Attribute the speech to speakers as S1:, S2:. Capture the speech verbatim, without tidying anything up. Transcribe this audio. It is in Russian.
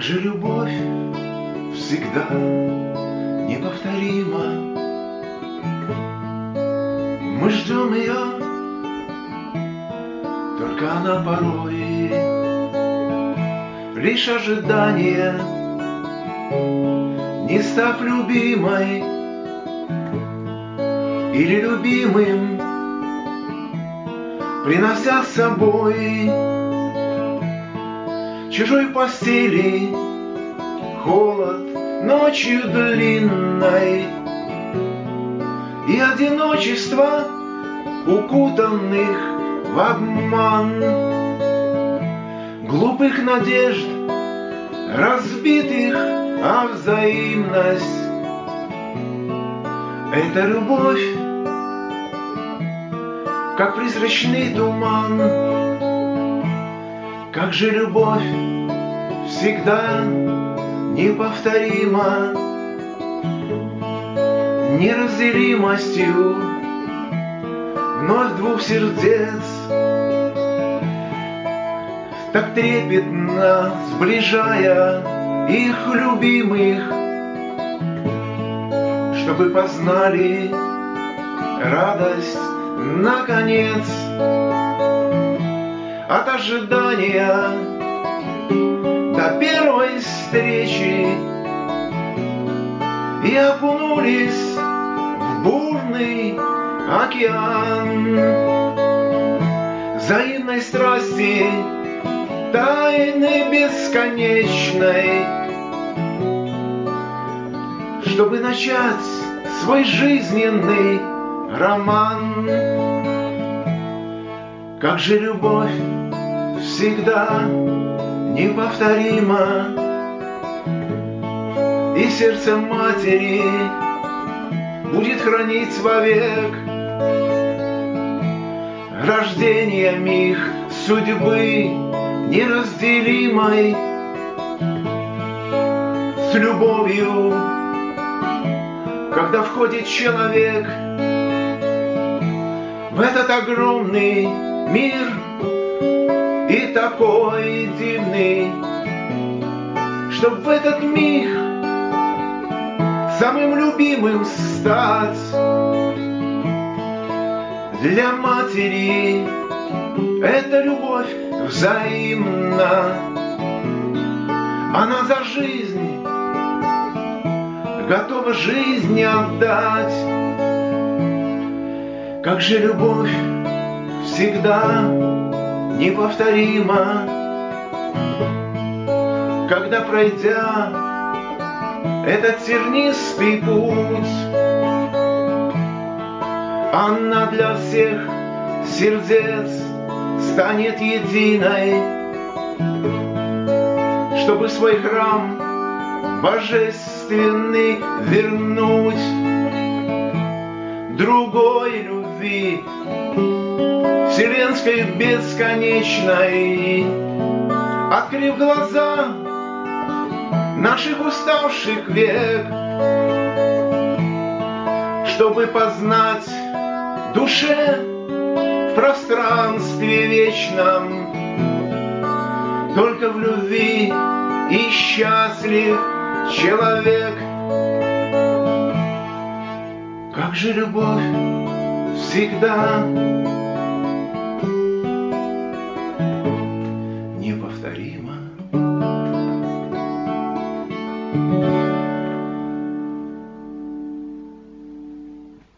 S1: же любовь всегда неповторима. Мы ждем ее, только она порой лишь ожидание, не став любимой или любимым, принося с собой чужой постели холод ночью длинной и одиночество укутанных в обман глупых надежд, разбитых о взаимность. Это любовь, как призрачный туман. Как же любовь всегда неповторима, неразделимостью вновь двух сердец, так трепетно сближая их любимых, чтобы познали радость наконец от ожидания до первой встречи и окунулись в бурный океан взаимной страсти, тайны бесконечной, чтобы начать свой жизненный роман. Как же любовь всегда неповторима, и сердце матери будет хранить вовек рождением их судьбы неразделимой с любовью, когда входит человек в этот огромный мир и такой дивный, чтоб в этот миг самым любимым стать для матери. Эта любовь взаимна, она за жизнь готова жизнь отдать. Как же любовь всегда неповторима, когда, пройдя этот тернистый путь, она для всех сердец станет единой, чтобы свой храм божественный вернуть другой любви вселенской бесконечной, открыв глаза наших уставших век, чтобы познать душе в пространстве вечном только в любви и счастлив человек. Как же любовь всегда неповторима.